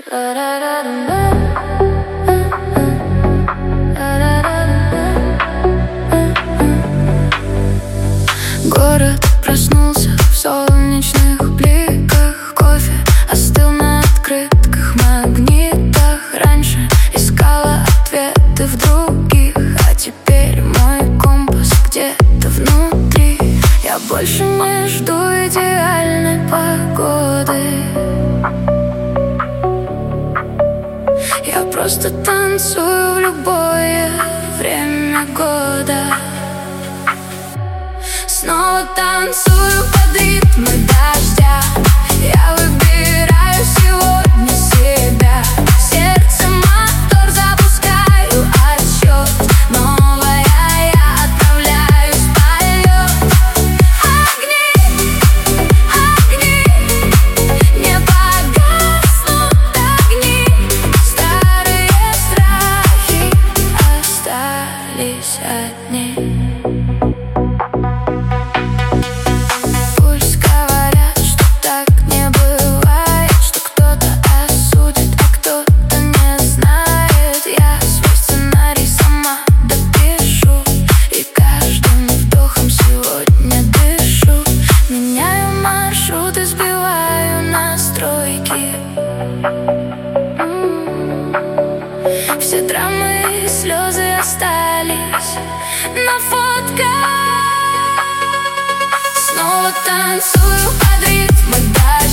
Город проснулся в солнечных бликах. Кофе остыл на открытках магнитах. Раньше искала ответы в других, а теперь мой компас где-то внутри. Я больше не жду идеальной погоды. Я просто танцую в любое время года. Снова танцую под ритмы дождя. Я выбираю сегодня себя. Сердце мотор, запускаю отсчет. Новая я отправляюсь в полет. Огни, огни, не погаснут огни. Старые страхи остались одни. Все драмы и слезы остались на фотках. Снова танцую под ритмы дождя.